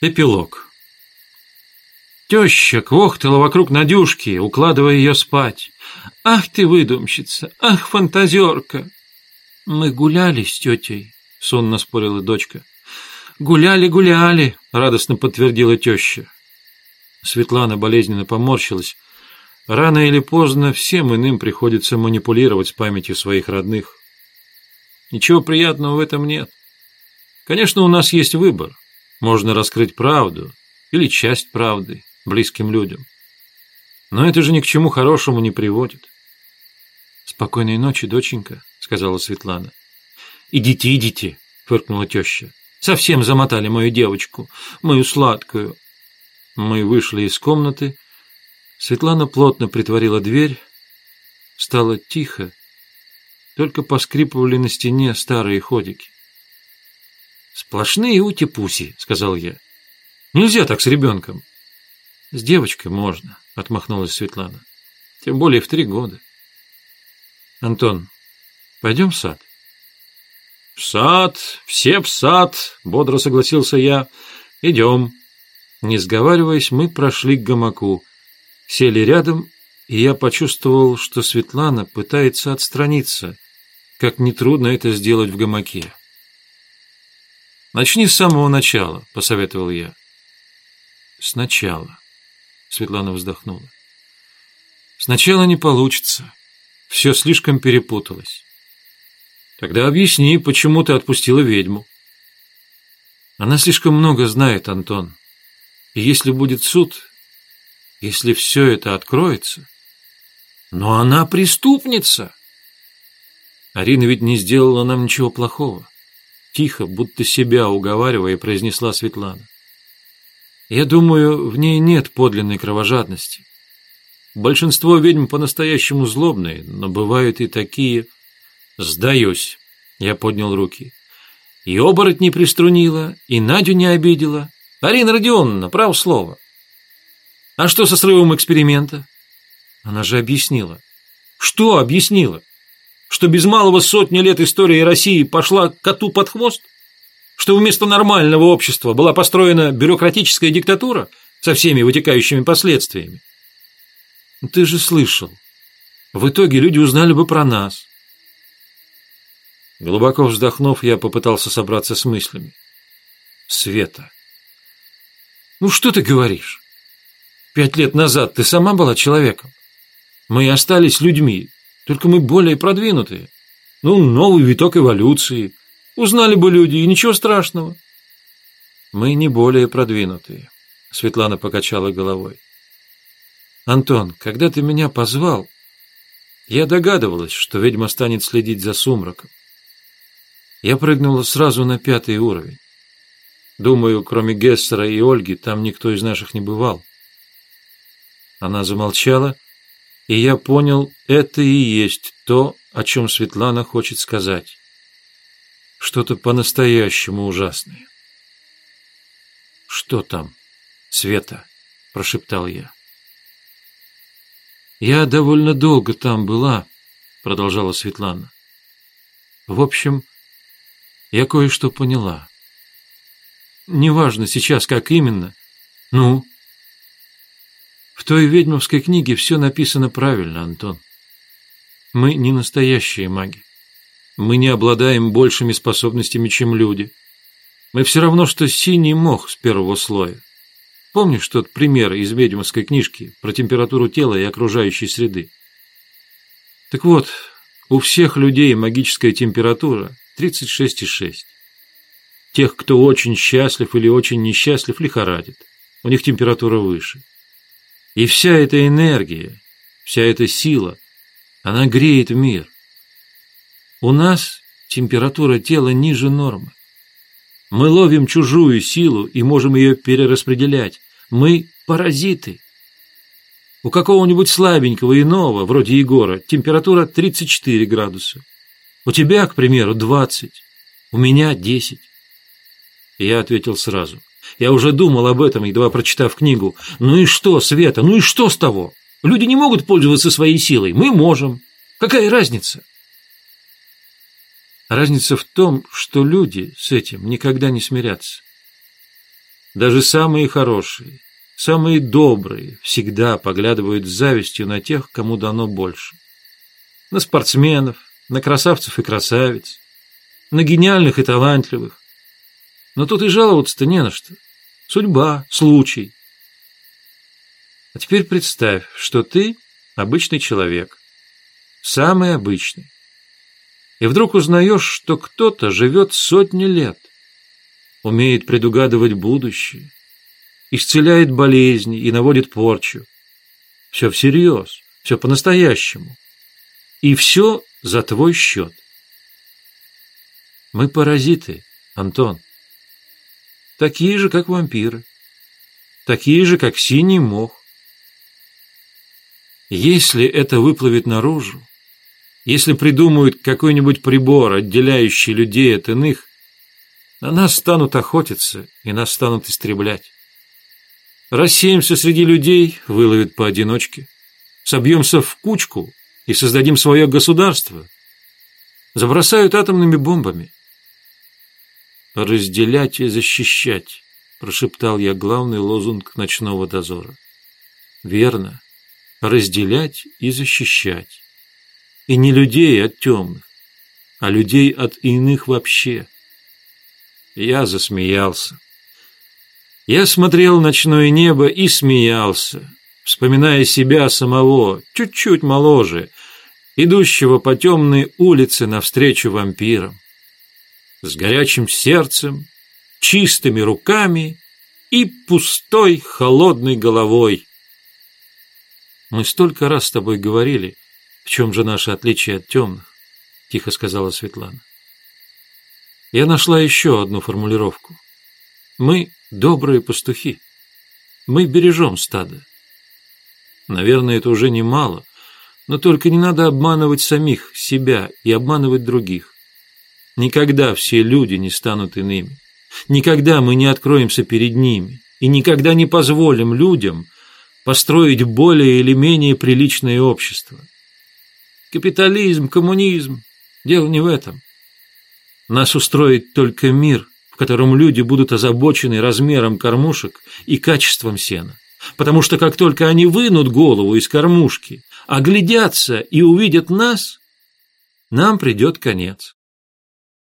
Эпилог. Теща квохтала вокруг Надюшки, укладывая ее спать. «Ах ты, выдумщица! Ах, фантазерка!» «Мы гуляли с тетей», — сонно спорила дочка. «Гуляли», — радостно подтвердила теща. Светлана болезненно поморщилась. Рано или поздно всем иным приходится манипулировать с памятью своих родных. Ничего приятного в этом нет. Конечно, у нас есть выбор. Можно раскрыть правду или часть правды близким людям. Но это же ни к чему хорошему не приводит. «Спокойной ночи, доченька», — сказала Светлана. «Идите», — фыркнула теща. «Совсем замотали мою девочку, мою сладкую». Мы вышли из комнаты. Светлана плотно притворила дверь. Стало тихо. Только поскрипывали на стене старые ходики. «Сплошные ути-пуси», — сказал я. «Нельзя так с ребенком». «С девочкой можно», — отмахнулась Светлана. «Тем более в 3 года». «Антон, пойдем в сад?» «В сад, все в сад», — бодро согласился я. «Идем». Не сговариваясь, мы прошли к гамаку. Сели рядом, и я почувствовал, что Светлана пытается отстраниться, как нетрудно это сделать в гамаке. «Начни с самого начала», — посоветовал я. «Сначала», — Светлана вздохнула. «Сначала не получится. Все слишком перепуталось». «Тогда объясни, почему ты отпустила ведьму». «Она слишком много знает, Антон. И если будет суд, если все это откроется...» «Но она преступница!» «Арина ведь не сделала нам ничего плохого». Тихо, будто себя уговаривая, произнесла Светлана. «Я думаю, в ней нет подлинной кровожадности. Большинство ведьм по-настоящему злобные, но бывают и такие...» «Сдаюсь», — я поднял руки. «И оборотней приструнила, и Надю не обидела. Арина Родионовна, право слово. А что со срывом эксперимента?» Она же объяснила. «Что объяснила? Что без малого 100 лет история России пошла коту под хвост? Что вместо нормального общества была построена бюрократическая диктатура со всеми вытекающими последствиями?» «Ты же слышал. В итоге люди узнали бы про нас». Глубоко вздохнув, я попытался собраться с мыслями. «Света, ну что ты говоришь? 5 лет назад ты сама была человеком. Мы и остались людьми. Только мы более продвинутые. Новый виток эволюции. Узнали бы люди, и ничего страшного». «Мы не более продвинутые», — Светлана покачала головой. «Антон, когда ты меня позвал, я догадывалась, что ведьма станет следить за сумраком. Я прыгнула сразу на 5-й уровень. Думаю, кроме Гессера и Ольги, там никто из наших не бывал». Она замолчала, и я понял, это и есть то, о чем Светлана хочет сказать. Что-то по-настоящему ужасное. «Что там, Света?» – прошептал я. «Я довольно долго там была», – продолжала Светлана. «В общем, я кое-что поняла. Неважно сейчас, как именно. Ну?» «В той ведьмовской книге все написано правильно, Антон. Мы не настоящие маги. Мы не обладаем большими способностями, чем люди. Мы все равно, что синий мох с 1-го слоя. Помнишь тот пример из ведьмовской книжки про температуру тела и окружающей среды? Так вот, у всех людей магическая температура 36,6. Тех, кто очень счастлив или очень несчастлив, лихорадит. У них температура выше. И вся эта энергия, вся эта сила, она греет мир. У нас температура тела ниже нормы. Мы ловим чужую силу и можем ее перераспределять. Мы паразиты. У какого-нибудь слабенького иного, вроде Егора, температура 34 градуса. У тебя, к примеру, 20. У меня 10. И я ответил сразу. Я уже думал об этом, едва прочитав книгу. Ну и что, Света, ну и что с того? Люди не могут пользоваться своей силой, мы можем. Какая разница? Разница в том, что люди с этим никогда не смирятся. Даже самые хорошие, самые добрые всегда поглядывают с завистью на тех, кому дано больше. На спортсменов, на красавцев и красавиц, на гениальных и талантливых. Но тут и жаловаться-то не на что. Судьба, случай. А теперь представь, что ты обычный человек, самый обычный. И вдруг узнаешь, что кто-то живет сотни лет, умеет предугадывать будущее, исцеляет болезни и наводит порчу. Все всерьез, все по-настоящему. И все за твой счет. Мы паразиты, Антон. Такие же, как вампиры. Такие же, как синий мох. Если это выплывет наружу, если придумают какой-нибудь прибор, отделяющий людей от иных, на нас станут охотиться и нас станут истреблять. Рассеемся среди людей, выловят поодиночке. Собьемся в кучку и создадим свое государство. Забросают атомными бомбами. «Разделять и защищать», — прошептал я главный лозунг ночного дозора. «Верно. Разделять и защищать. И не людей от темных, а людей от иных вообще». Я засмеялся. Я смотрел ночное небо и смеялся, вспоминая себя самого, чуть-чуть моложе, идущего по темной улице навстречу вампирам, с горячим сердцем, чистыми руками и пустой холодной головой. «Мы столько раз с тобой говорили, в чем же наше отличие от темных», — тихо сказала Светлана. Я нашла еще одну формулировку. Мы добрые пастухи. Мы бережем стадо. Наверное, это уже немало, но только не надо обманывать самих себя и обманывать других. Никогда все люди не станут иными. Никогда мы не откроемся перед ними. И никогда не позволим людям построить более или менее приличное общество. Капитализм, коммунизм – дело не в этом. Нас устроит только мир, в котором люди будут озабочены размером кормушек и качеством сена. Потому что как только они вынут голову из кормушки, оглядятся и увидят нас, нам придет конец.